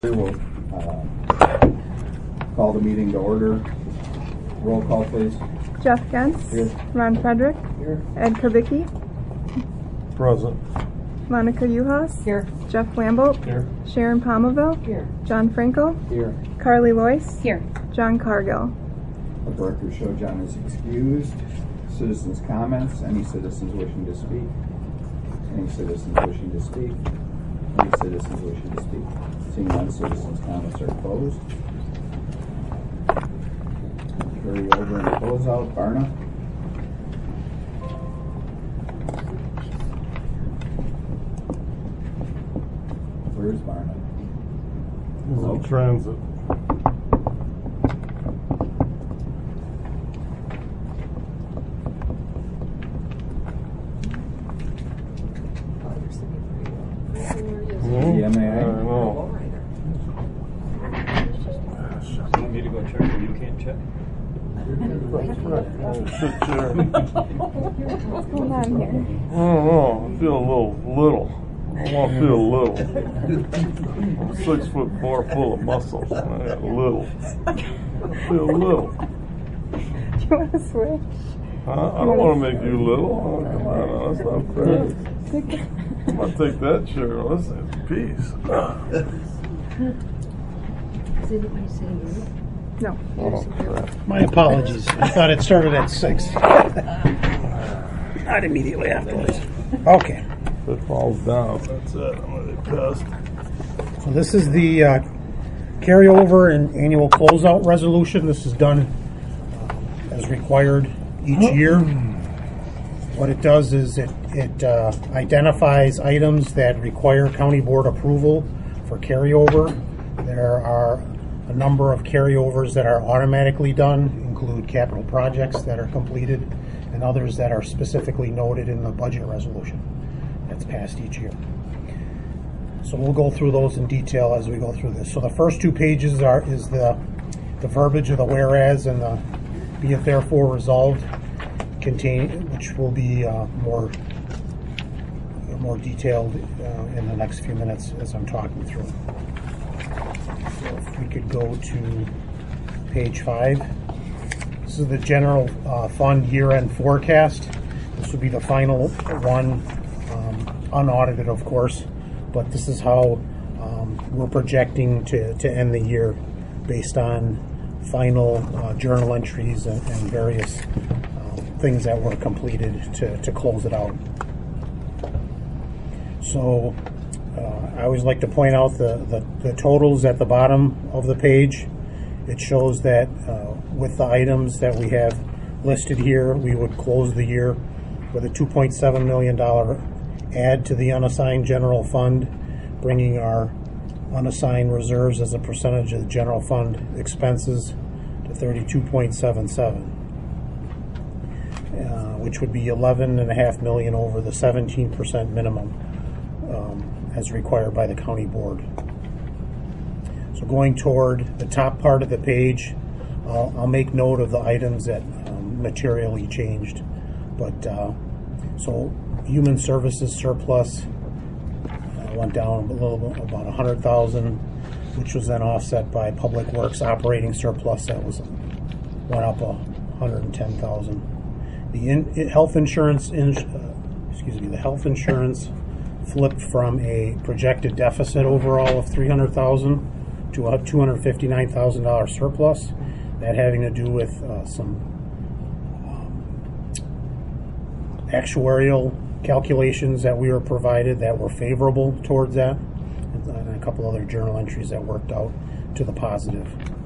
We'll call the meeting to order. Roll call, please. Jeff Gentz. Here. Ron Frederick. Here. Ed Kubicki. Present. Monica Uhas. Here. Jeff Lambolt. Here. Sharon Palmaville. Here. John Frankel. Here. Carly Loyce. Here. John Cargill. The record show John is excused. Citizens' comments. Any citizens wishing to speak? Any citizens wishing to speak? Any citizens wishing to speak? Seeing none, citizens' comments are closed. Carry over and close out. Barna. Where's Barna? He's in transit. EMA. I know. You want me to go check or you can't check? Sit chair. What's going on here? I don't know. I feel a little. I want to feel little. I'm 6'4" full of muscles. I got little. I feel little. Do you want to switch? Huh? I don't want to make you little. Oh, come on, that's not fair. I'm going to take that chair. Listen, peace. Is anybody saying you? No. Oh, crap. My apologies. I thought it started at 6. Not immediately afterwards. Okay. If it falls down, that's it. I'm going to be pissed. So this is the carryover and annual closeout resolution. This is done as required each year. What it does is it identifies items that require county board approval for carryover. There are a number of carryovers that are automatically done, include capital projects that are completed, and others that are specifically noted in the budget resolution that's passed each year. So we'll go through those in detail as we go through this. So the first 2 pages is the verbiage of the whereas and the be it therefore resolved, which will be more detailed in the next few minutes as I'm talking through. So if we could go to page 5. This is the general fund year-end forecast. This will be the final one, unaudited of course, but this is how we're projecting to end the year based on final journal entries and various things that were completed to close it out. So I always like to point out the totals at the bottom of the page. It shows that with the items that we have listed here, we would close the year with a $2.7 million add to the unassigned general fund, bringing our unassigned reserves as a percentage of the general fund expenses to 32.77, which would be $11.5 million over the 17% minimum as required by the county board. So going toward the top part of the page, I'll make note of the items that materially changed. But so human services surplus went down a little bit, about $100,000, which was then offset by public works operating surplus that went up $110,000. The health insurance flipped from a projected deficit overall of $300,000 to a $259,000 surplus. That having to do with some actuarial calculations that we were provided that were favorable towards that, and a couple other journal entries that worked out to the positive.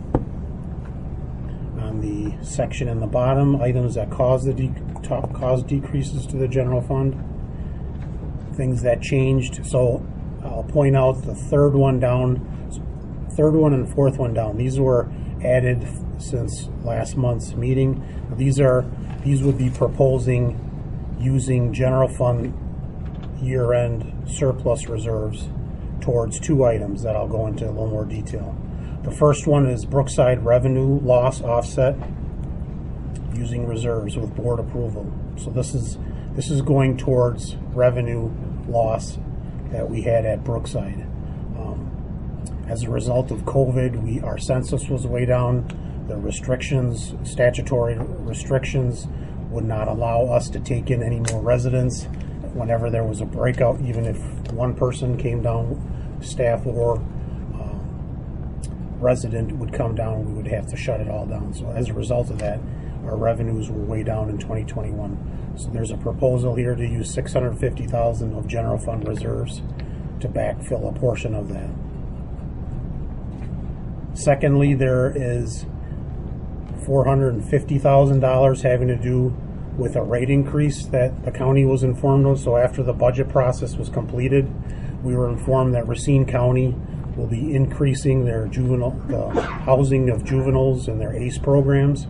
On the section in the bottom, items that cause decreases to the general fund, things that changed. So I'll point out the third one and fourth one down. These were added since last month's meeting. These would be proposing using general fund year-end surplus reserves towards 2 items that I'll go into a little more detail. The first one is Brookside revenue loss offset using reserves with board approval. So this is going towards revenue loss that we had at Brookside. As a result of COVID, our census was way down. The restrictions, statutory restrictions, would not allow us to take in any more residents. Whenever there was a breakout, even if one person came down, staff or resident would come down, we would have to shut it all down. So as a result of that, our revenues were way down in 2021. So there's a proposal here to use $650,000 of general fund reserves to backfill a portion of that. Secondly, there is $450,000 having to do with a rate increase that the county was informed of. So after the budget process was completed, we were informed that Racine County will be increasing the housing of juveniles and their ACE programs.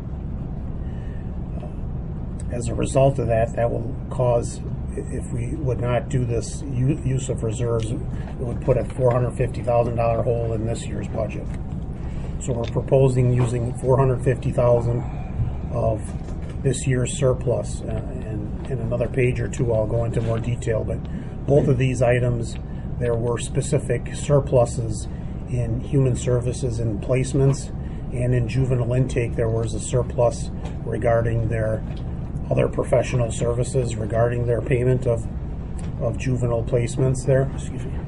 As a result of that, that will cause, if we would not do this use of reserves, it would put a $450,000 hole in this year's budget. So we're proposing using $450,000 of this year's surplus, and in another page or two I'll go into more detail, but both of these items, there were specific surpluses in human services and placements, and in juvenile intake there was a surplus regarding their other professional services regarding their payment of juvenile placements there. Excuse me.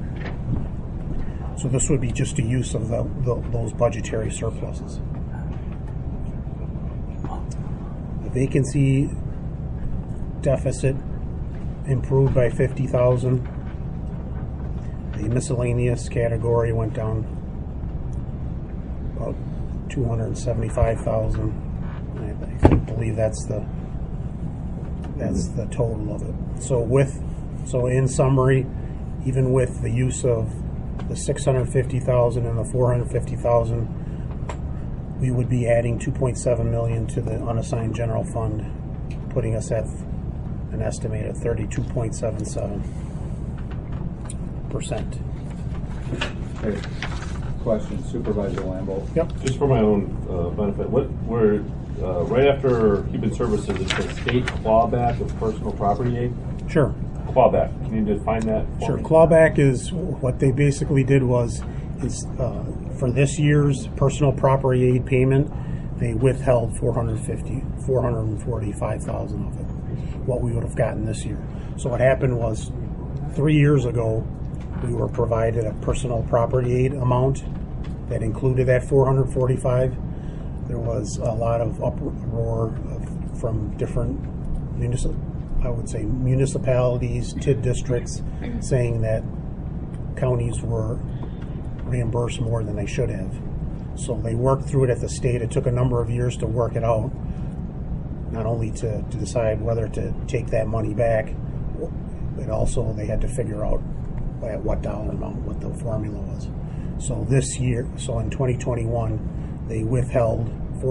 So this would be just a use of those budgetary surpluses. The vacancy deficit improved by $50,000. The miscellaneous category went down about $275,000. I believe that's the total of it. So in summary, even with the use of the $650,000 and the $450,000, we would be adding $2.7 million to the unassigned general fund, putting us at an estimated 32.77%. Okay. Question, Supervisor Lambo. Yep. Just for my own benefit, right after human services, it says state clawback of personal property aid? Sure. Clawback. Can you define that for Sure. me? Clawback is what they basically did is for this year's personal property aid payment, they withheld $445,000 of it, what we would have gotten this year. So what happened was 3 years ago, we were provided a personal property aid amount that included that $445,000. There was a lot of uproar from different municipalities to districts saying that counties were reimbursed more than they should have. So they worked through it at the state. It took a number of years to work it out, not only to decide whether to take that money back, but also they had to figure out at what dollar amount, what the formula was. So this year, in 2021, they withheld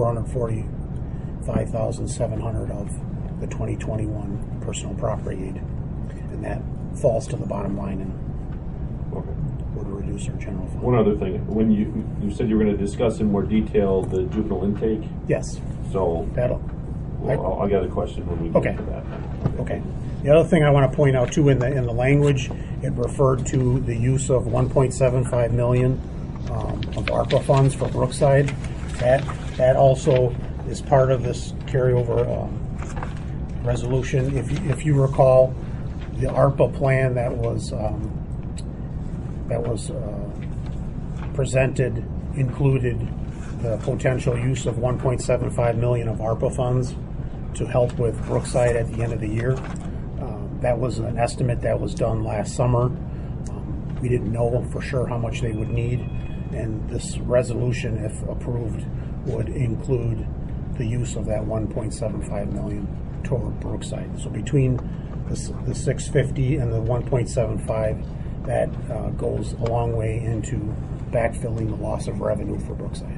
$445,700 of the 2021 personal property aid, and that falls to the bottom line and would reduce our general fund. One other thing, when you said you were going to discuss in more detail the juvenile intake, Yes, so I'll get a question when we get to that. Okay. The other thing I want to point out too in the language, it referred to the use of $1.75 million of ARPA funds for Brookside. That also is part of this carryover resolution. If you recall, the ARPA plan that was presented included the potential use of $1.75 million of ARPA funds to help with Brookside at the end of the year. That was an estimate that was done last summer. We didn't know for sure how much they would need, and this resolution, if approved, would include the use of that $1.75 million toward Brookside. So between the $650 and the $1.75, that goes a long way into backfilling the loss of revenue for Brookside.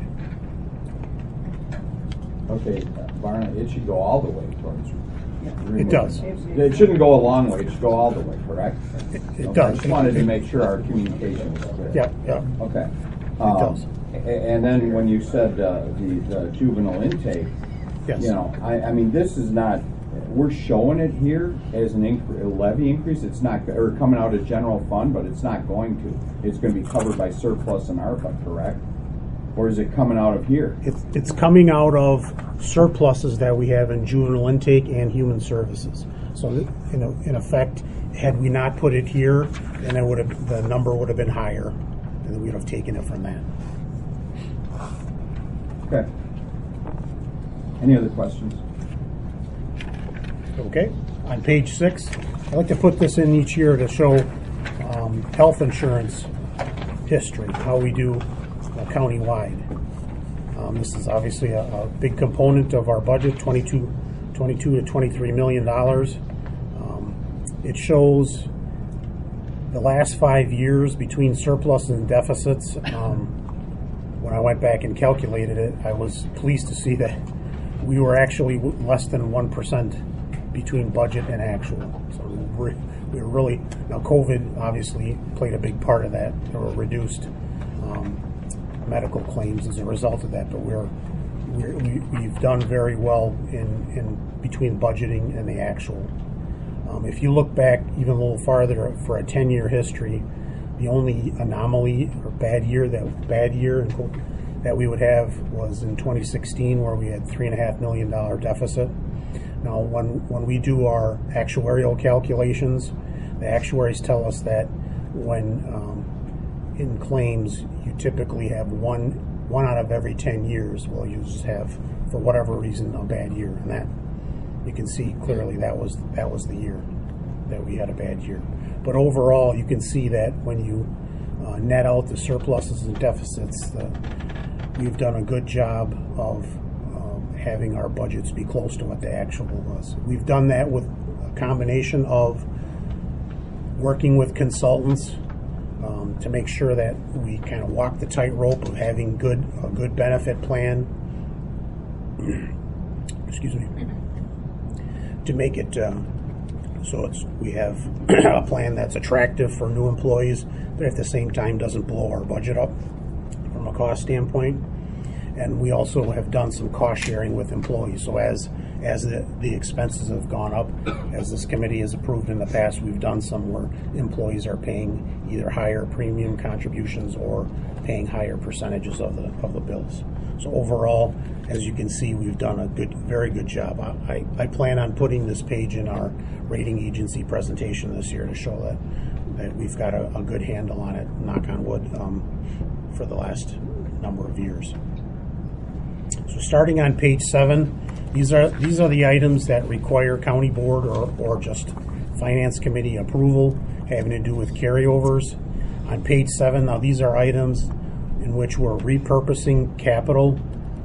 Okay, Varna, it should go all the way towards. It does. It shouldn't go a long way. It should go all the way, correct? It does. I just wanted to make sure our communication was clear. Yeah. Okay. It does. And then when you said the juvenile intake, Yes. I mean, this is not we're showing it here as an a levy increase. It's not, or coming out of general fund, but it's not going to. It's going to be covered by surplus and ARPA, correct? Or is it coming out of here? It's coming out of surpluses that we have in juvenile intake and human services. So, in effect, had we not put it here, then the number would have been higher, and we would have taken it from that. Okay. Any other questions? Okay. On page 6, I like to put this in each year to show health insurance history, how we do county-wide. This is obviously a big component of our budget, $22 to $23 million. It shows the last 5 years between surplus and deficits. When I went back and calculated it, I was pleased to see that we were actually less than 1% between budget and actual. So we were really, now COVID obviously played a big part of that. There were reduced medical claims as a result of that, but we've done very well in between budgeting and the actual. If you look back even a little farther for a 10-year history, the only anomaly or bad year that we would have was in 2016, where we had $3.5 million deficit. Now, when we do our actuarial calculations, the actuaries tell us that when in claims, you typically have one out of every 10 years. Well, you just have, for whatever reason, a bad year, and that you can see clearly that was the year that we had a bad year. But overall, you can see that when you net out the surpluses and deficits, we've done a good job of having our budgets be close to what the actual was. We've done that with a combination of working with consultants to make sure that we kind of walk the tightrope of having a good benefit plan. Excuse me. To make it so we have a plan that's attractive for new employees, but at the same time doesn't blow our budget up from a cost standpoint. And we also have done some cost sharing with employees. So as the expenses have gone up, as this committee has approved in the past, we've done some where employees are paying either higher premium contributions or paying higher percentages of the bills. So overall, as you can see, we've done a very good job. I plan on putting this page in our rating agency presentation this year to show that we've got a good handle on it, knock on wood, for the last number of years. So starting on page 7, these are the items that require county board or just finance committee approval having to do with carryovers. On page 7, now these are items in which we're repurposing capital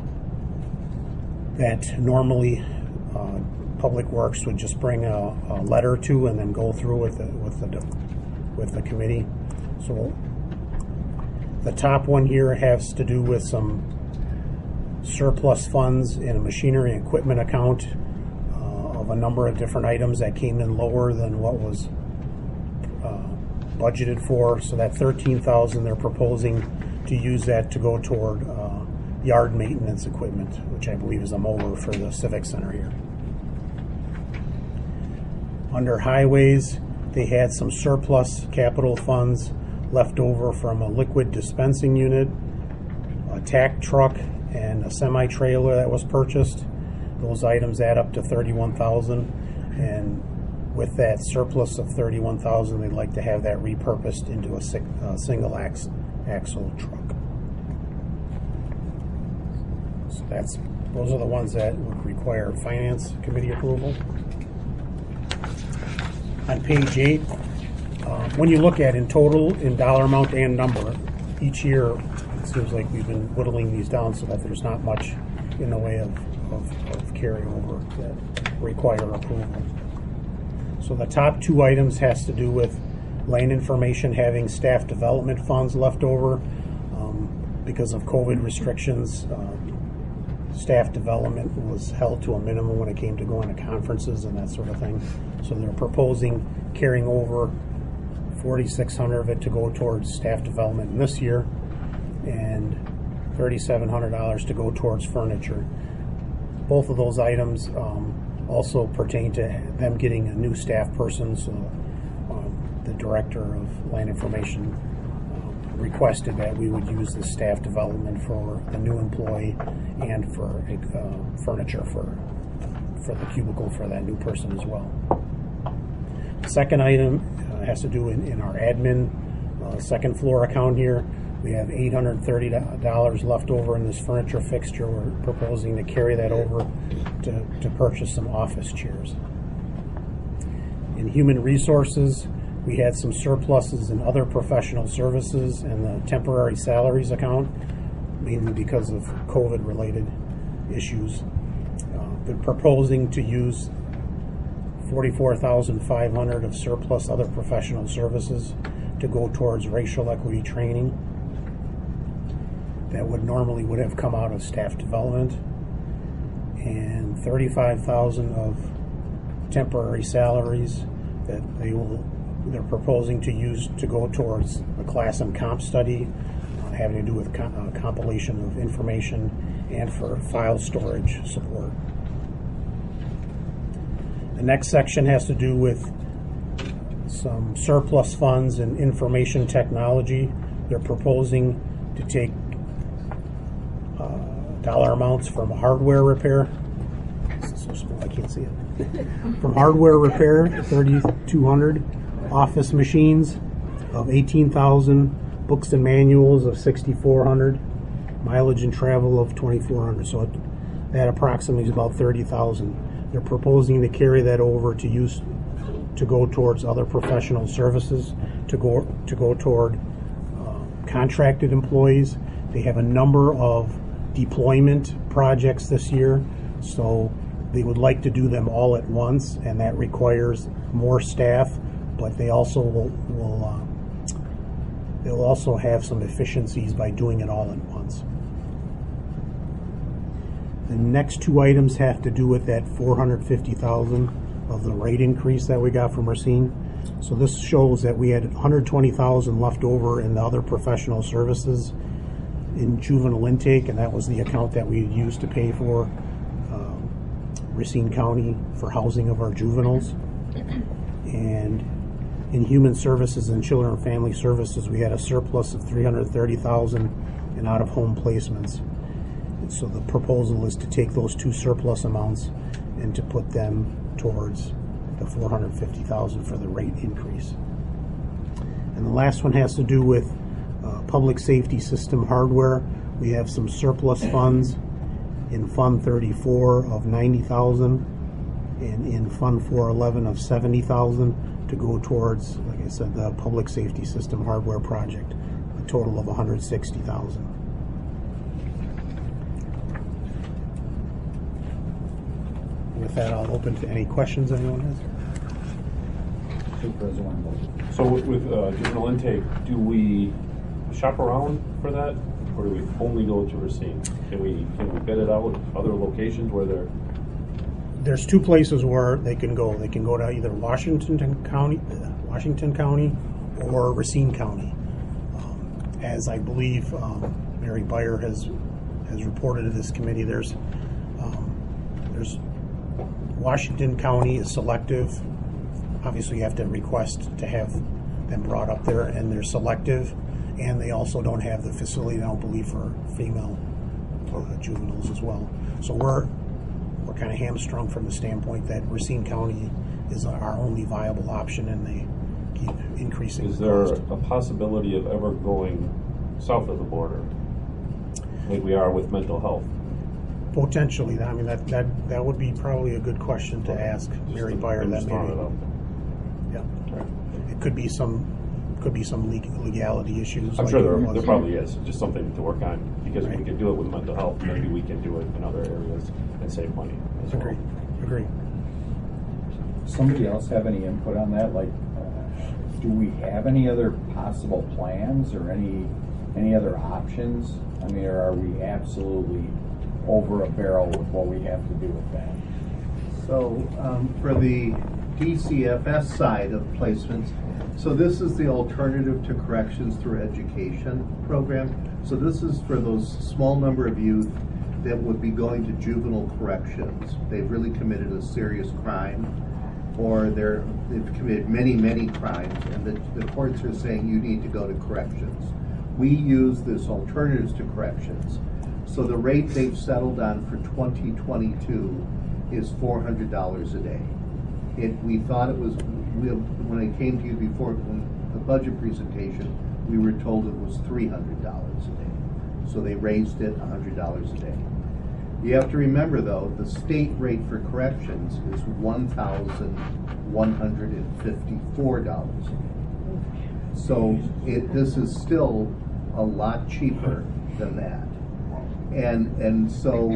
that normally Public Works would just bring a letter to and then go through with the committee. So the top one here has to do with some surplus funds in a machinery and equipment account of a number of different items that came in lower than what was budgeted for. So that $13,000, they're proposing to use that to go toward yard maintenance equipment, which I believe is a mower for the Civic Center here. Under highways, they had some surplus capital funds left over from a liquid dispensing unit, a tack truck, and a semi-trailer that was purchased. Those items add up to $31,000, and with that surplus of $31,000, they'd like to have that repurposed into a single axle truck. So those are the ones that would require finance committee approval. On page 8, when you look at in total, in dollar amount and number, each year it seems like we've been whittling these down so that there's not much in the way of carryover that require approval. So the top 2 items has to do with lane information having staff development funds left over. Because of COVID restrictions, staff development was held to a minimum when it came to going to conferences and that sort of thing. So they're proposing carrying over $4,600 of it to go towards staff development in this year, and $3,700 to go towards furniture. Both of those items also pertain to them getting a new staff person. So the director of land information requested that we would use the staff development for the new employee and for furniture for the cubicle for that new person as well. The second item has to do in our admin second floor account here. We have $830 left over in this furniture fixture. We're proposing to carry that over to purchase some office chairs. In human resources, we had some surpluses in other professional services and the temporary salaries account, mainly because of COVID-related issues. They're proposing to use $44,500 of surplus other professional services to go towards racial equity training. That would have come out of staff development, and $35,000 of temporary salaries that they're proposing to use to go towards a class and comp study having to do with compilation of information and for file storage support. The next section has to do with some surplus funds in information technology. They're proposing to take dollar amounts from hardware repair. This is so small I can't see it. From hardware repair, $3,200. Office machines of $18,000. Books and manuals of $6,400. Mileage and travel of $2,400. So that approximately is about $30,000. They're proposing to carry that over to go towards other professional services, to go toward contracted employees. They have a number of deployment projects this year, so they would like to do them all at once, and that requires more staff, but they also they'll also have some efficiencies by doing it all at once. The next two items have to do with that $450,000 of the rate increase that we got from Racine. So this shows that we had $120,000 left over in the other professional services in juvenile intake, and that was the account that we used to pay for Racine County for housing of our juveniles. And in human services and children and family services, we had a surplus of $330,000 in out-of-home placements. And so the proposal is to take those two surplus amounts and to put them towards the $450,000 for the rate increase. And the last one has to do with public safety system hardware. We have some surplus funds in Fund 34 of $90,000 and in Fund 411 of $70,000 to go towards, like I said, the public safety system hardware project, a total of $160,000. With that, I'll open to any questions anyone has. Supervisor Weinberg. So with juvenile intake, do we shop around for that, or do we only go to Racine? Can we bid it out other locations where they're? There's two places where they can go. They can go to either Washington County, or Racine County. As I believe Mary Beyer has reported to this committee, there's Washington County is selective. Obviously, you have to request to have them brought up there, and they're selective. And they also don't have the facility, I don't believe, for female juveniles as well. So we're kind of hamstrung from the standpoint that Racine County is our only viable option, and they keep increasing. Is there a possibility of ever going south of the border, like we are with mental health? Potentially. I mean, that would be probably a good question to ask Mary Beyer. That maybe. Yeah. It could be some legality issues. I'm sure there probably is. Just something to work on, because if we can do it with mental health, maybe we can do it in other areas and save money as well. Agree. Somebody else have any input on that? Like, do we have any other possible plans or any other options? I mean, or are we absolutely over a barrel with what we have to do with that? So for the DCFS side of placements, so this is the Alternative to Corrections Through Education program. So this is for those small number of youth that would be going to juvenile corrections. They've really committed a serious crime, or they've committed many, many crimes, and the courts are saying you need to go to corrections. We use this alternatives to corrections. So the rate they've settled on for 2022 is $400 a day. We thought it was, when I came to you before, when the budget presentation, we were told it was $300 a day. So they raised it $100 a day. You have to remember, though, the state rate for corrections is $1,154. So this is still a lot cheaper than that. And so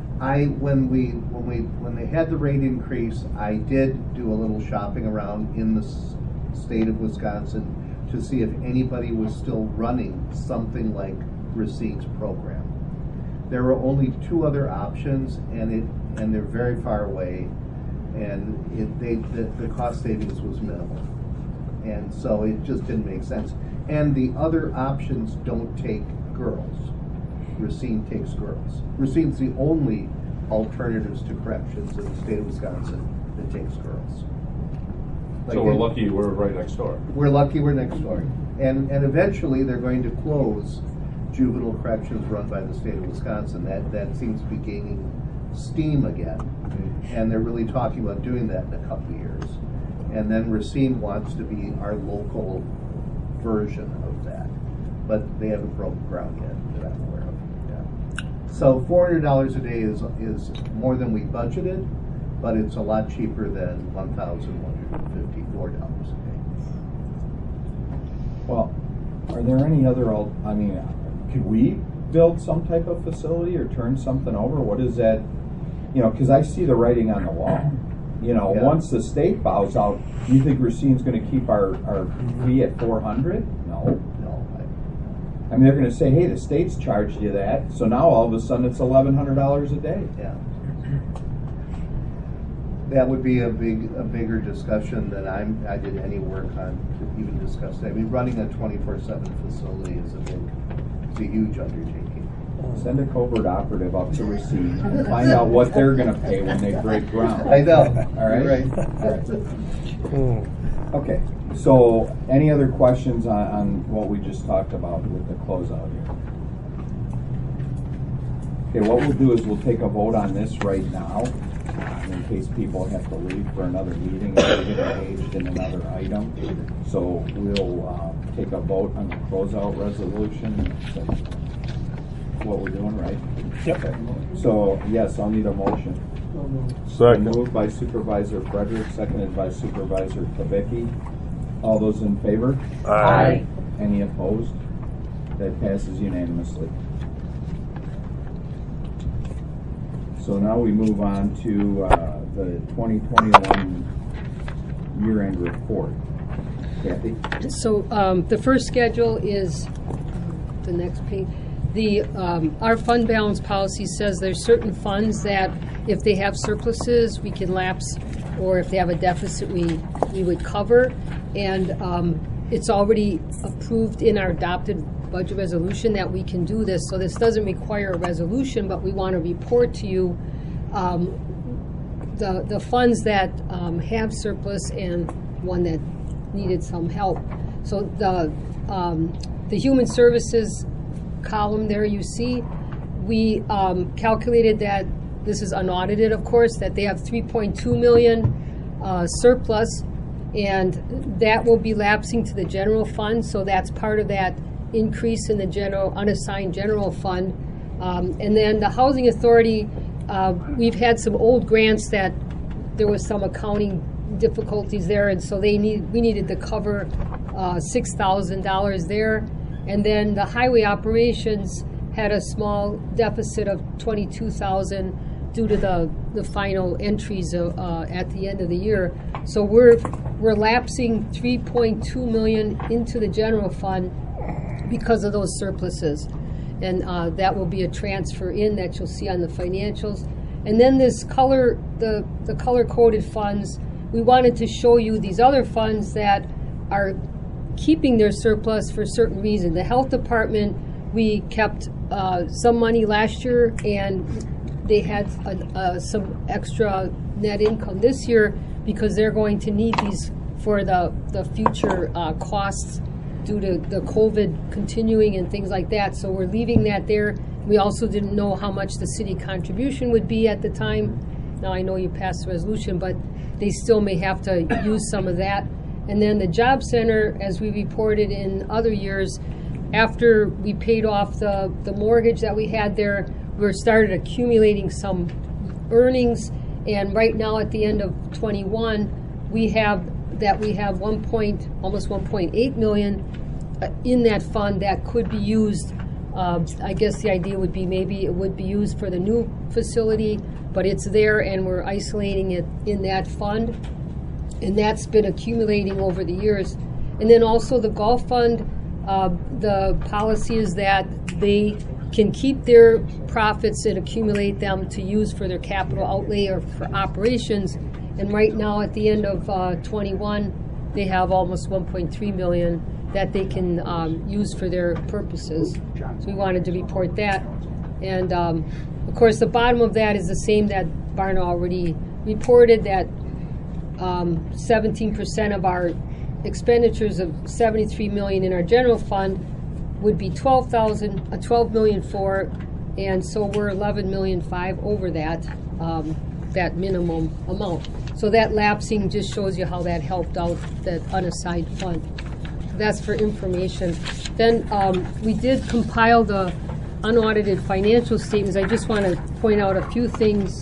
when they had the rate increase, I did do a little shopping around in the state of Wisconsin to see if anybody was still running something like Racine's program. There were only 2 other options, and they're very far away, and the cost savings was minimal, and so it just didn't make sense. And the other options don't take girls. Racine takes girls. Racine's the only alternatives to corrections in the state of Wisconsin that takes girls. So we're lucky we're right next door. We're lucky we're next door. And eventually they're going to close juvenile corrections run by the state of Wisconsin. That seems to be gaining steam again. And they're really talking about doing that in a couple of years. And then Racine wants to be our local version of that. But they haven't broken ground yet that I'm aware of. Yeah. So $400 a day is more than we budgeted, but it's a lot cheaper than $1,154 a day. Well, are there any other, could we build some type of facility or turn something over? What is that? Because I see the writing on the wall. Yeah. Once the state bows out, you think Racine's going to keep our fee at $400? No. They're going to say, hey, the state's charged you that, so now all of a sudden it's $1,100 a day. Yeah. That would be a bigger discussion than I did any work on to even discuss that. Running a 24/7 facility is a huge undertaking. Send a covert operative up to Racine and find out what they're going to pay when they break ground. I know. All right? You're right. Okay. So, any other questions on what we just talked about with the closeout here? Okay, what we'll do is we'll take a vote on this right now, in case people have to leave for another meeting or get engaged in another item. So we'll take a vote on the closeout resolution. That's what we're doing, right? Yep. Okay. So, yes, I'll need a motion. Second. Moved by Supervisor Frederick, seconded by Supervisor Kavicki. All those in favor? Aye. Any opposed? That passes unanimously. So now we move on to the 2021 year-end report. Kathy? So the first schedule is the next page. Our fund balance policy says there's certain funds that if they have surpluses, we can lapse, or if they have a deficit, we would cover. And it's already approved in our adopted budget resolution that we can do this. So this doesn't require a resolution, but we want to report to you the funds that have surplus and one that needed some help. So the human services column there you see, we calculated that, this is unaudited of course, that they have 3.2 million surplus, and that will be lapsing to the general fund. So that's part of that increase in the general unassigned general fund. And then the housing authority, we've had some old grants that there was some accounting difficulties there, and so we needed to cover $6,000 there. And then the highway operations had a small deficit of $22,000 due to the final entries at the end of the year. So we're lapsing $3.2 million into the general fund because of those surpluses, and that will be a transfer in that you'll see on the financials. And then this the color-coded funds, we wanted to show you these other funds that are keeping their surplus for a certain reason. The health department we kept some money last year, and they had some extra net income this year because they're going to need these for the future costs due to the COVID continuing and things like that. So we're leaving that there. We also didn't know how much the city contribution would be at the time. Now I know you passed the resolution, but they still may have to use some of that. And then the job center, as we reported in other years, after we paid off the mortgage that we had there, we started accumulating some earnings. And right now at the end of 21, we have almost 1.8 million in that fund that could be used. I guess the idea would be maybe it would be used for the new facility, but it's there and we're isolating it in that fund. And that's been accumulating over the years. And then also the golf fund, the policy is that they can keep their profits and accumulate them to use for their capital outlay or for operations. And right now at the end of 21, they have almost 1.3 million that they can use for their purposes. So we wanted to report that. And of course the bottom of that is the same that Barna already reported, that 17% of our expenditures of 73 million in our general fund would be 12 million for, and so we're 11 million 5 over that that minimum amount. So that lapsing just shows you how that helped out that unassigned fund. That's for information. Then we did compile the unaudited financial statements. I just want to point out a few things.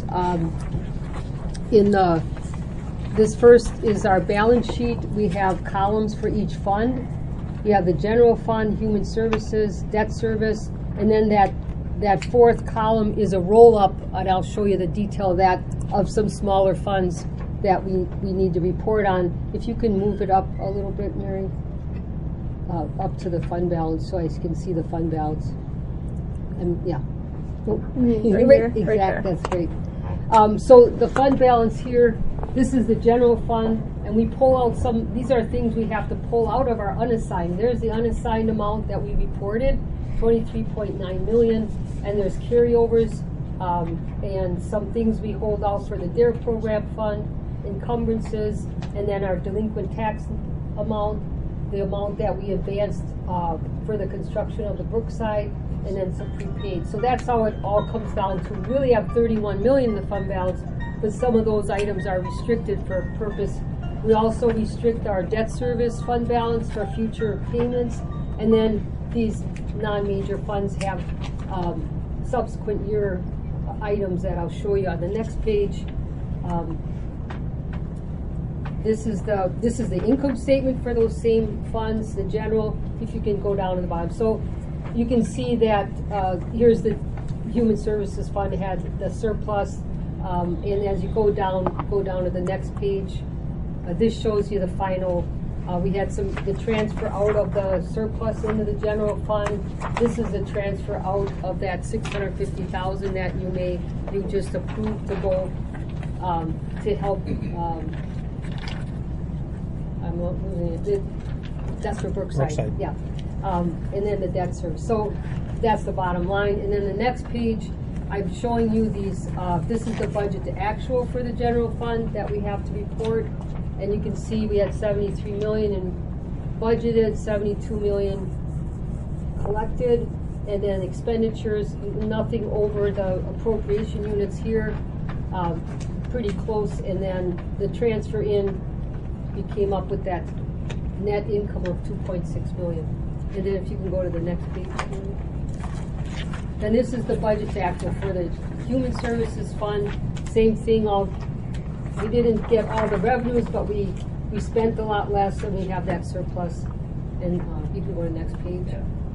This first is our balance sheet. We have columns for each fund. We have the general fund, human services, debt service, and then that fourth column is a roll-up, and I'll show you the detail of that, of some smaller funds that we need to report on. If you can move it up a little bit, Mary, up to the fund balance so I can see the fund balance. And yeah. Right here, Exactly, right there. that's great. So the fund balance here, this is the general fund, and we pull out some, these are things we have to pull out of our unassigned. There's the unassigned amount that we reported, 23.9 million, and there's carryovers and some things we hold out for the DARE program fund, encumbrances, and then our delinquent tax amount, the amount that we advanced for the construction of the Brookside, and then some prepaid. So that's how it all comes down to. We really have 31 million in the fund balance, but some of those items are restricted for a purpose. We also restrict our debt service fund balance for future payments, and then these non-major funds have subsequent year items that I'll show you on the next page. This is the income statement for those same funds, the general, if you can go down to the bottom. So you can see that here's the Human Services Fund had the surplus, and as you go down to the next page, this shows you the final. We had the transfer out of the surplus into the general fund. This is the transfer out of that 650,000 that you just approved to go to help. I'm not losing it. That's for Brookside. Yeah. And then the debt service. So that's the bottom line. And then the next page, I'm showing you these. This is the budget to actual for the general fund that we have to report. And you can see we had 73 million in budgeted, 72 million collected, and then expenditures, nothing over the appropriation units here, pretty close. And then the transfer in, we came up with that net income of 2.6 million. And then if you can go to the next page. And this is the budget to actual for the Human Services Fund. Same thing. We didn't get all the revenues, but we spent a lot less, and we have that surplus. And you can go to the next page.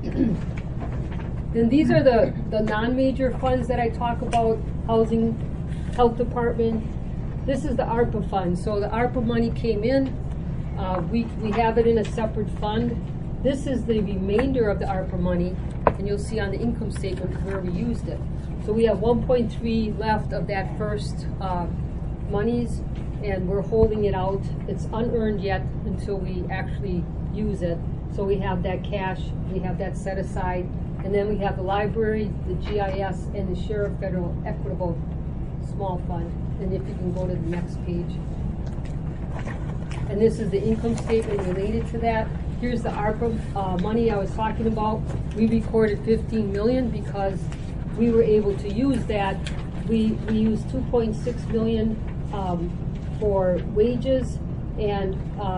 Then these are the non-major funds that I talk about: housing, health department. This is the ARPA fund. So the ARPA money came in. We have it in a separate fund. This is the remainder of the ARPA money, and you'll see on the income statement where we used it. So we have 1.3 left of that first monies, and we're holding it out. It's unearned yet until we actually use it. So we have that cash, we have that set aside, And then we have the library, the GIS, and the Sheriff Federal Equitable Small Fund. And if you can go to the next page. And this is the income statement related to that. Here's the ARPA money I was talking about. We recorded 15 million because we were able to use that. We used 2.6 million for wages, and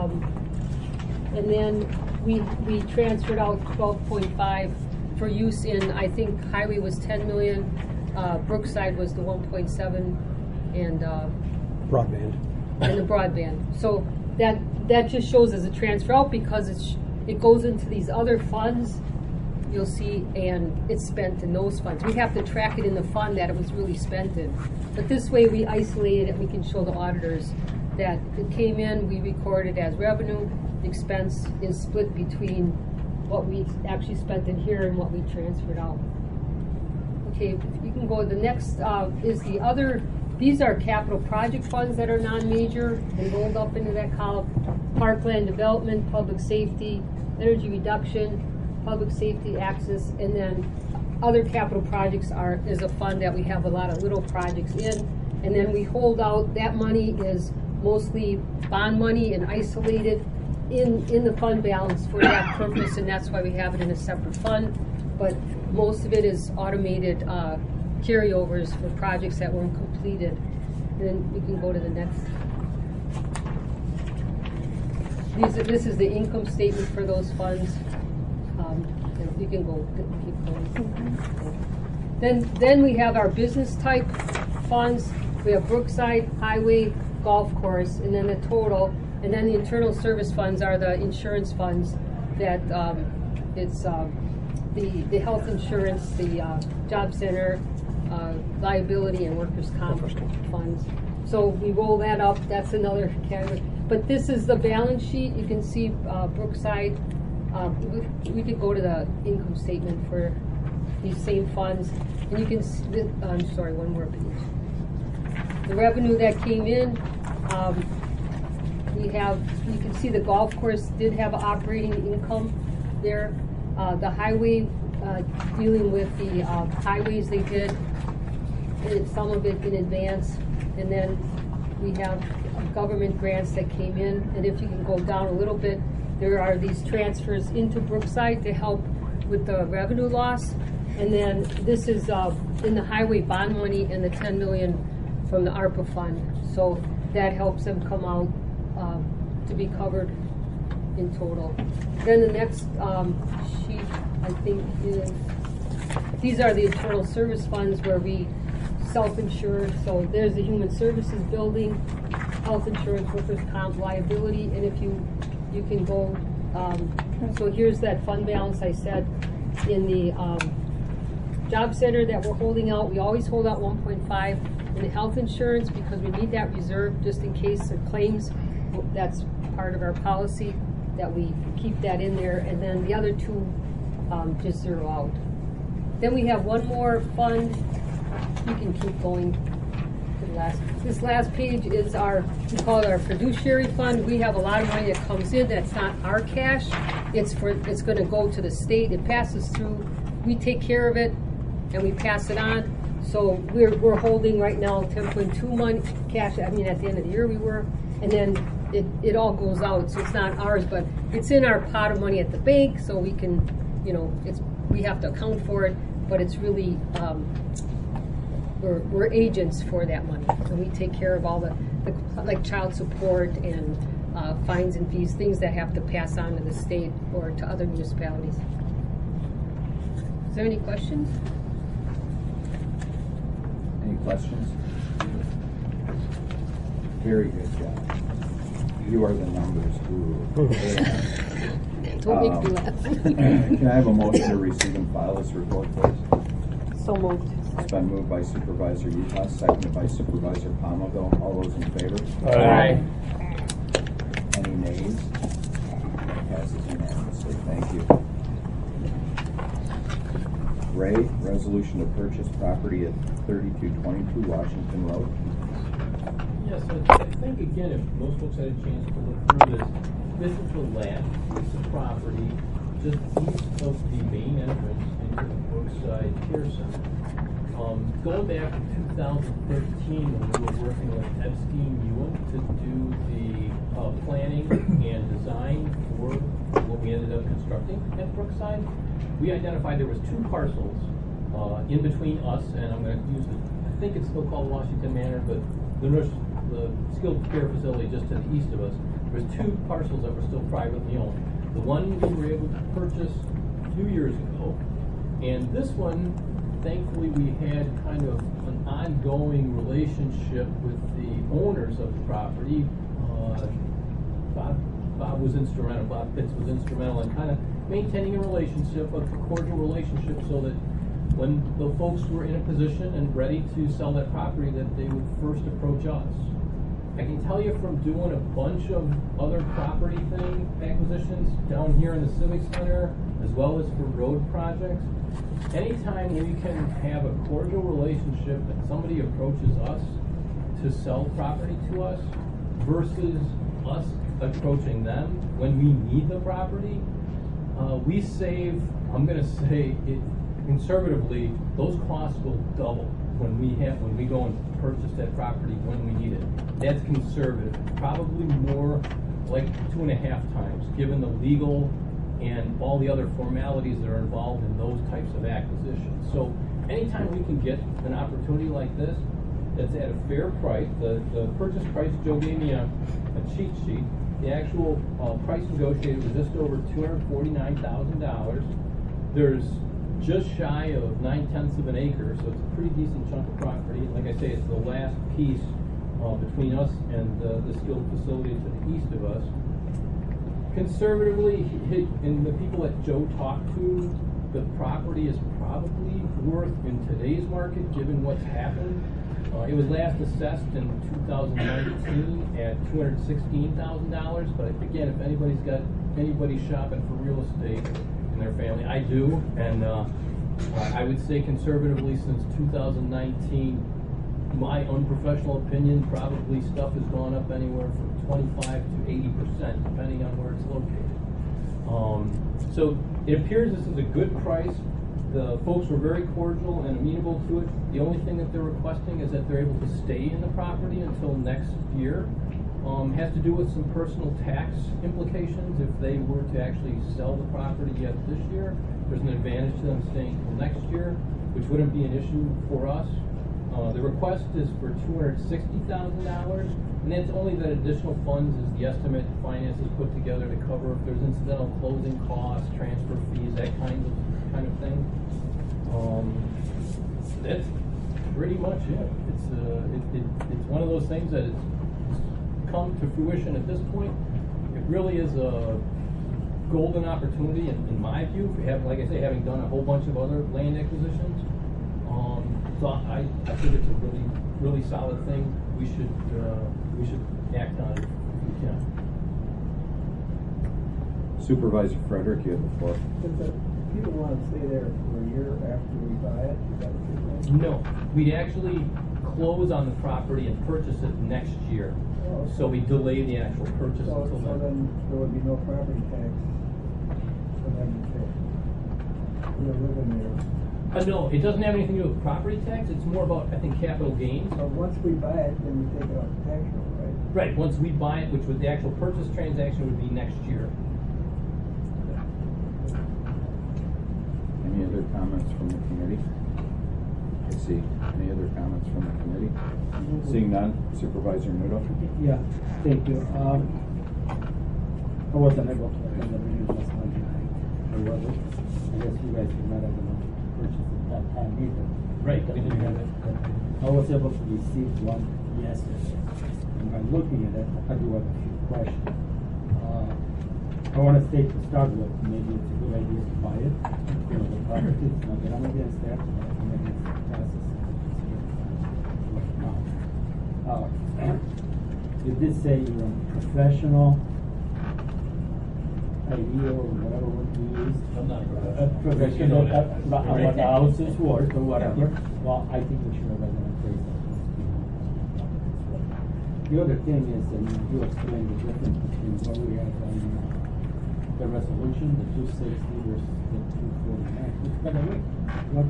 then we transferred out 12.5 for use in, I think highway was 10 million, Brookside was the 1.7, and Broadband. and the broadband. So that just shows as a transfer out because it goes into these other funds, you'll see, and it's spent in those funds. We have to track it in the fund that it was really spent in. But this way we isolate it, we can show the auditors that it came in, we recorded as revenue, the expense is split between what we actually spent in here and what we transferred out. Okay, you can go, the next is the other. These are capital project funds that are non-major and rolled up into that column. Parkland development, public safety, energy reduction, public safety access, and then other capital projects is a fund that we have a lot of little projects in. And then we hold out, that money is mostly bond money and isolated in the fund balance for that purpose, and that's why we have it in a separate fund. But most of it is automated carryovers for projects that weren't completed. And then we can go to the next. This is the income statement for those funds. And you can go, keep going. Then we have our business type funds. We have Brookside, Highway, Golf Course, and then the total. And then the internal service funds are the insurance funds that it's the health insurance, the job center, liability, and workers' comp funds. So we roll that up. That's another category. But this is the balance sheet. You can see Brookside. We could go to the income statement for these same funds, and you can see. I'm sorry, one more page. The revenue that came in. You can see the golf course did have operating income there. The highway, dealing with the highways, they did some of it in advance. And then we have government grants that came in. And if you can go down a little bit, there are these transfers into Brookside to help with the revenue loss. And then this is in the highway bond money and the 10 million from the ARPA fund. So that helps them come out to be covered in total. Then the next sheet, I think, is these are the internal service funds where we self-insure. So there's the human services building, health insurance, workers' comp, liability, and if you can go. So here's that fund balance I said in the job center that we're holding out. We always hold out 1.5 in the health insurance because we need that reserve just in case of claims. That's part of our policy that we keep that in there, and then the other two just zero out. Then we have one more fund. You can keep going to the last. This last page is we call it our fiduciary fund. We have a lot of money that comes in that's not our cash. It's going to go to the state. It passes through. We take care of it, and we pass it on. So we're holding right now 10.2 money cash. I mean, at the end of the year we were, and then it all goes out. So it's not ours, but it's in our pot of money at the bank. So we can, we have to account for it, but it's really we're agents for that money. So we take care of all the like child support and fines and fees, things that have to pass on to the state or to other municipalities. Is there any questions? Any questions? Very good job. You are the numbers guru. Don't make me laugh. Can I have a motion to receive and file this report, please? So moved. It's been moved by Supervisor Utah, seconded by Supervisor Palmaville. All those in favor? Aye. Any nays? Passes unanimously. Thank you. Ray, resolution to purchase property at 3222 Washington Road. Yes, I think again, if most folks had a chance to look through this, this is the last piece of property just east of the main entrance to the Brookside Care Center. Going back to 2013, when we were working with Epstein Ewan to do the planning and design for what we ended up constructing at Brookside, we identified there was 2 parcels in between us, and I'm going to use I think it's still called Washington Manor, but the skilled care facility just to the east of us. There was 2 parcels that were still privately owned. The one we were able to purchase a few years ago, and this one, thankfully, we had kind of an ongoing relationship with the owners of the property. Bob was instrumental, Bob Pitts was instrumental in kind of maintaining a relationship, a cordial relationship, so that when the folks were in a position and ready to sell that property, that they would first approach us. I can tell you from doing a bunch of other property acquisitions down here in the Civic Center, as well as for road projects, anytime we can have a cordial relationship that somebody approaches us to sell property to us versus us approaching them when we need the property, we save, I'm going to say it conservatively, those costs will double when we go and purchase that property when we need it. That's conservative. Probably more like 2.5 times, given the legal and all the other formalities that are involved in those types of acquisitions. So anytime we can get an opportunity like this that's at a fair price, the purchase price, Joe gave me a cheat sheet. The actual price negotiated was just over $249,000. There's just shy of 9/10 of an acre, so it's a pretty decent chunk of property. And like I say, it's the last piece between us and the skilled facility to the east of us. Conservatively, and the people that Joe talked to, the property is probably worth in today's market, given what's happened. It was last assessed in 2019 at $216,000. But again, if anybody's got anybody shopping for real estate in their family, I do, and I would say conservatively since 2019, my unprofessional opinion, probably stuff has gone up anywhere from 25 to 80%, depending on where it's located. So it appears this is a good price. The folks were very cordial and amenable to it. The only thing that they're requesting is that they're able to stay in the property until next year. Has to do with some personal tax implications. If they were to actually sell the property yet this year, there's an advantage to them staying until next year, which wouldn't be an issue for us. The request is for $260,000, and that's only that additional funds is the estimate finance is put together to cover if there's incidental closing costs, transfer fees, that kind of thing. That's pretty much it. It's one of those things that it's come to fruition at this point. It really is a golden opportunity in my view. We have, like I say, having done a whole bunch of other land acquisitions. So I think it's a really, really solid thing. We should act on it if we can. Supervisor Frederick, you have the floor. Does the people want to stay there for a year after we buy it? Is that what you're saying? No, we'd actually close on the property and purchase it next year. Oh, So we delay the actual purchase So until then. then there would be no property tax for them to pay. We're living there. No, it doesn't have anything to do with property tax. It's more about, I think, capital gains. So once we buy it, then we take it off the tax roll, right? Right, once we buy it, which would the actual purchase transaction would be next year. Any other comments from the committee? I see. Any other comments from the committee? Seeing none, Supervisor Nudo. Yeah, thank you. I wasn't able to attend the meeting last Monday night. I guess you guys were not able to purchase at that time either. Right, we didn't have it. I was able to receive one yesterday. And by looking at it, I do have a few questions. I want to state to start with, maybe it's a good idea to buy it. You know, the property, it's not that I'm against that, but I'm against the process. You did say you're a professional, ideal, or whatever word you use. I'm not A professional, what the house is worth or whatever. Well, I think we should have an appraisal. The other thing is that you explained the difference between what we have on the resolution, the 260 versus the 249. Which, by the way, what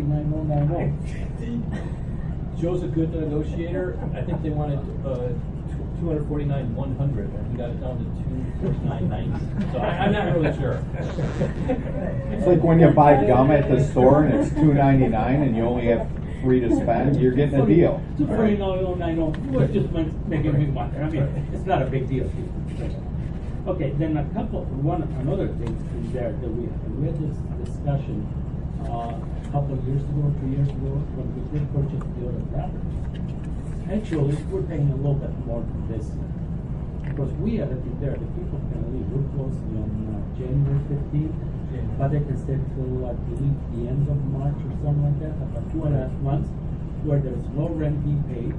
249,091? Joe's a good negotiator. I think they wanted 249,100, and he got it down to 249,90. So I'm not really sure. It's like when you buy gum at the store and it's $2.99 and you only have $3 to spend, you're getting a deal. 249,091 was just making me wonder. I mean, it's not a big deal. Okay, then another thing in there that we had this discussion a couple of years ago, 2 years ago, when we did purchase the other property. Actually, we're paying a little bit more than this because we had to be there. The people can leave. We're closing on January 15th, but they can stay till I believe the end of March or something like that, about 2.5 months, where there's no rent being paid,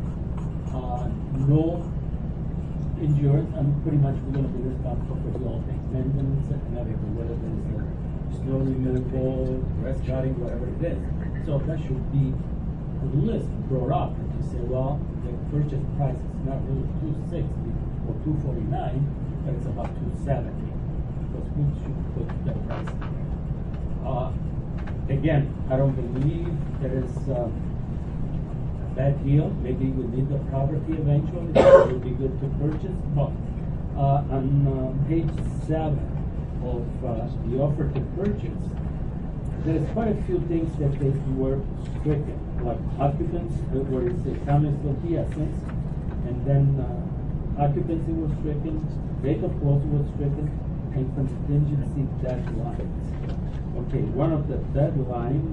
no insurance. I'm pretty much we're going to be responsible for the all things, maintenance and everything, whether there's snow removal, grass cutting, whatever it is. So that should be a list brought up and you say, well, the purchase price is not really 260 or 249, but it's about 270 because we should put that price in there. Again, I don't believe there is a bad deal. Maybe we need the property eventually. It would be good to purchase. But on page 7 of the offer to purchase, there's quite a few things that they were stricken, like occupants, where it says comments of the essence, and then occupancy was stricken, rate of closing was stricken, and contingency deadlines. Okay, one of the deadline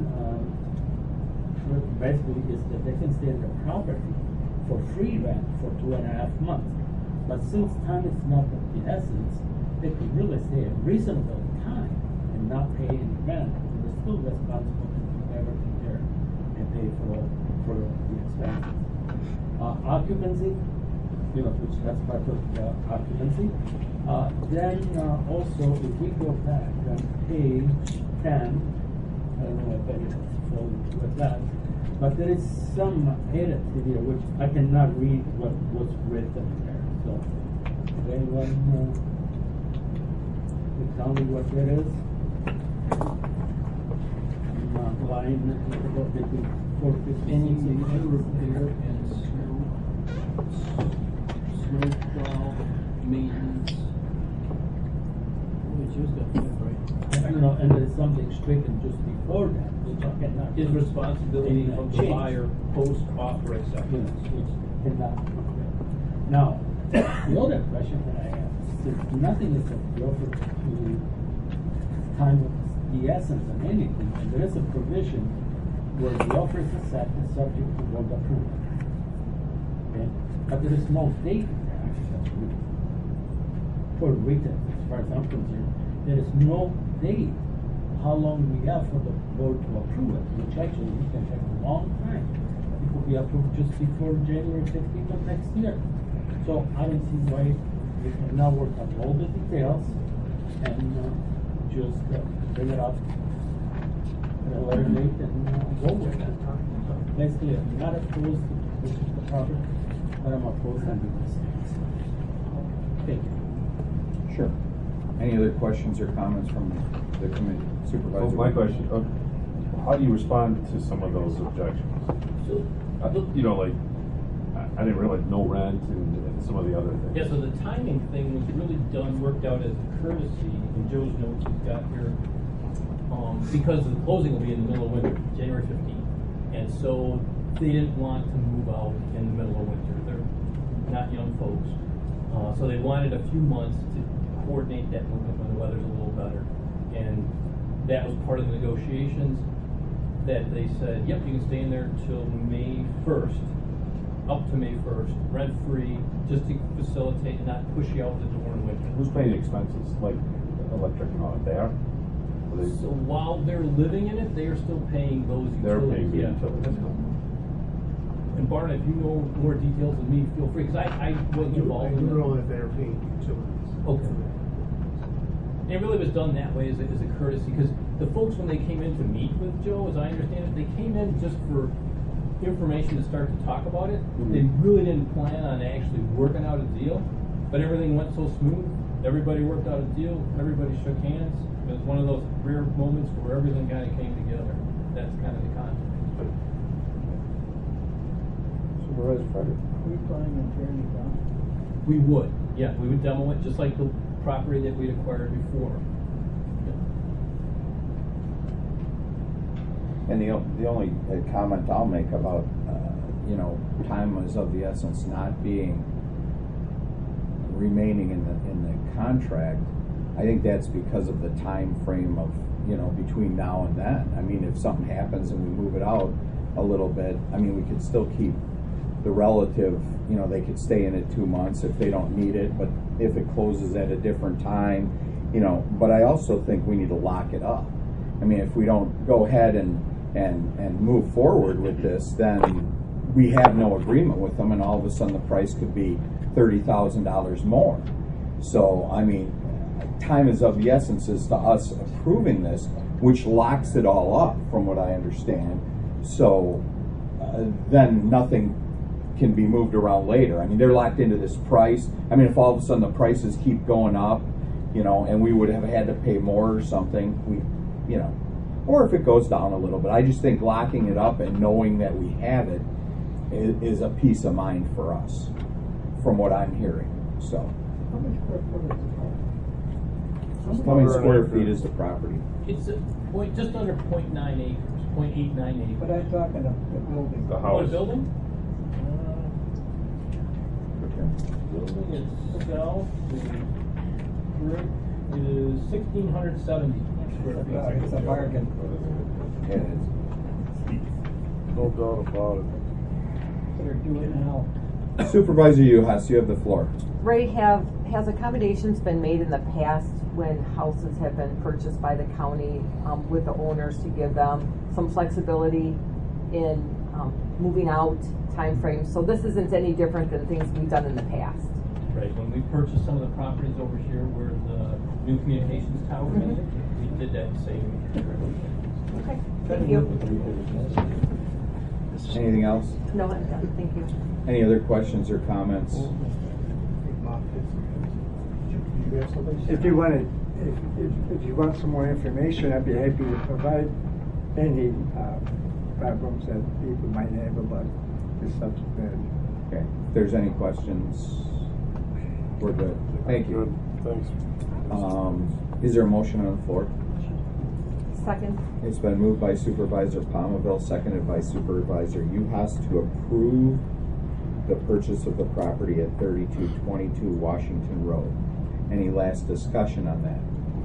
basically is that they can stay in the property for free rent for 2.5 months. But since time is not of the essence, they could really stay a reasonable time and not pay any rent. And they're still responsible to do everything there and pay for the expenses. Occupancy, which that's part of occupancy. Then also, if we go back on page 10, I don't know if anything's full with that, but there is some edit here which I cannot read what was written there. So, if anyone can tell me what that is? Line between 450 Any repair and snow plow maintenance. We just got that right. And there's something stricken just before that, which I cannot. Is responsibility of the buyer post offer acceptance. Which cannot. Now, the other question that I have, since nothing is of the offer to time of the essence of anything, and there is a provision where the offer is accepted subject to board approval. Okay? But there is no date there for retail, as far as I'm concerned. There is no date how long we have for the board to approve it, which actually we can take a long time. It could be approved just before January 15th of next year. So I don't see why we can now work on all the details and just bring it up at a later date and go with it. Basically, I'm not opposed to purchase the property, but I'm opposed to this. Thank you. Sure. Any other questions or comments from the committee? Supervisor? Well, my question, how do you respond to some of those objections? Like, I didn't realize no rent and some of the other things. Yeah, so the timing thing was really worked out as a courtesy in Joe's notes he's got here. Because the closing will be in the middle of winter, January 15th. And so they didn't want to move out in the middle of winter. They're not young folks. So they wanted a few months to coordinate that movement when the weather's a little better. And that was part of the negotiations that they said, yep, you can stay in there until May 1st, up to May 1st, rent-free, just to facilitate and not push you out the door in winter. Who's paying the expenses, like electric and all that? They are? So while they're living in it, they are still paying those utilities. They're paying the yeah. utilities. And Barnett, if you know more details than me, feel free, because I wasn't involved in it. know if they're paying utilities. Okay. And it really was done that way as a courtesy, because the folks, when they came in to meet with Joe, as I understand it, they came in just for information to start to talk about it. Mm-hmm. They really didn't plan on actually working out a deal, but everything went so smooth Everybody worked out a deal, everybody shook hands. It was one of those rare moments where everything kind of came together. That's kind of the context. Supervisor Frederick. We planning on tearing it down? We would, yeah, we would demo it just like the property that we'd acquired before. And the only comment I'll make about, time is of the essence not being remaining in the contract, I think that's because of the time frame of, between now and then. I mean, if something happens and we move it out a little bit, I mean, we could still keep the relative, they could stay in it 2 months if they don't need it, but if it closes at a different time, but I also think we need to lock it up. I mean, if we don't go ahead and move forward with this, then we have no agreement with them, and all of a sudden the price could be $30,000 more. So, I mean, time is of the essence as to us approving this, which locks it all up, from what I understand. So, then nothing can be moved around later. I mean, they're locked into this price. I mean, if all of a sudden the prices keep going up, and we would have had to pay more or something, or if it goes down a little bit. I just think locking it up and knowing that we have it is a peace of mind for us, from what I'm hearing. So, How much square foot is the property? how many square feet is the property? It's just under 0.9 acres, 0.89 acres. But I'm talking of the building. The Oh, house. the building? Building itself, the brick is 1,670 square feet. It's a bargain. Yeah, it is. No doubt about it. Better do it now. Supervisor Uhas, you have the floor. Ray, has accommodations been made in the past when houses have been purchased by the county with the owners to give them some flexibility in moving out timeframes? So this isn't any different than things we've done in the past. Right, when we purchased some of the properties over here where the new communications tower is, we did that same. Okay, thank you. Anything else? No, I'm done, thank you. Any other questions or comments? If you wanted, if you want some more information, I'd be happy to provide any problems that people might have about this subject matter. Okay. If there's any questions, we're good. Thank you. Good, thanks. Is there a motion on the floor? Second. It's been moved by Supervisor Palmaville, seconded by Supervisor Uhas to approve the purchase of the property at 3222 Washington Road. Any last discussion on that?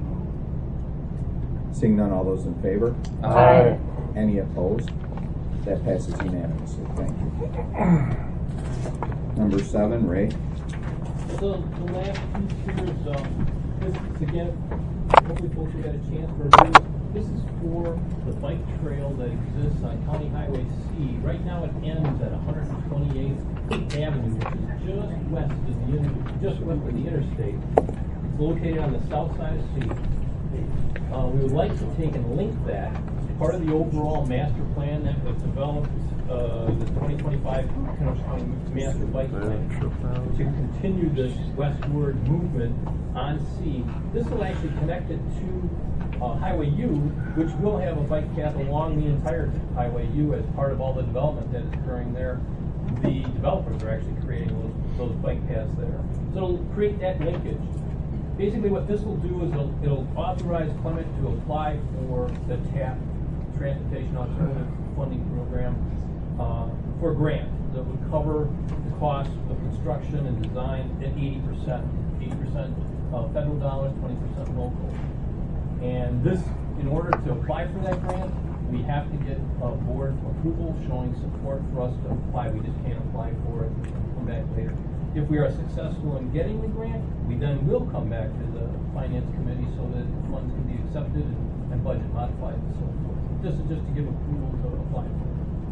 Seeing none, all those in favor? Aye. Any opposed? That passes unanimously. Thank you. Number 7, Ray. So the last piece here is, this is again, hopefully folks have got a chance for review. This is for the bike trail that exists on County Highway C. Right now it ends at 128th Avenue, which is just west of the interstate. It's located on the south side of C. We would like to take and link that as part of the overall master plan that was developed, the 2025 County Master Bike Plan, to continue this westward movement on C. This will actually connect it to Highway U, which will have a bike path along the entire Highway U as part of all the development that is occurring there. The developers are actually creating those bike paths there. So it'll create that linkage. Basically what this will do is it'll authorize Clement to apply for the TAP, Transportation Alternative Funding Program, for a grant that would cover the cost of construction and design at 80%. 80% federal dollars, 20% local. And this, in order to apply for that grant, we have to get board approval showing support for us to apply. We just can't apply for it and come back later. If we are successful in getting the grant, we then will come back to the Finance Committee so that funds can be accepted and budget modified and so forth. This is just to give approval to apply for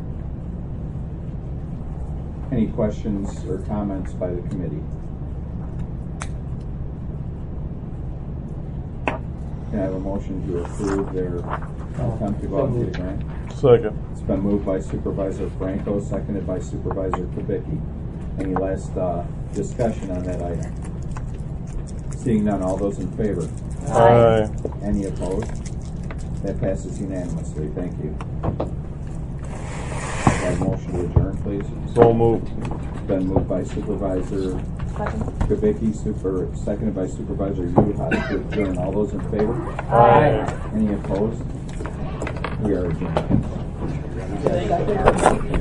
it. Any questions or comments by the committee? Can I have a motion to approve their attempt to go out to the grant? Second. It's been moved by Supervisor Franco, seconded by Supervisor Kubicki. Any last discussion on that item? Seeing none, all those in favor? Aye. Any opposed? That passes unanimously. Thank you. Have a motion to adjourn, please. So moved. Been moved by Supervisor Kubicki, seconded by Supervisor Uhas to adjourn. All those in favor? Aye. Any opposed? We are adjourned.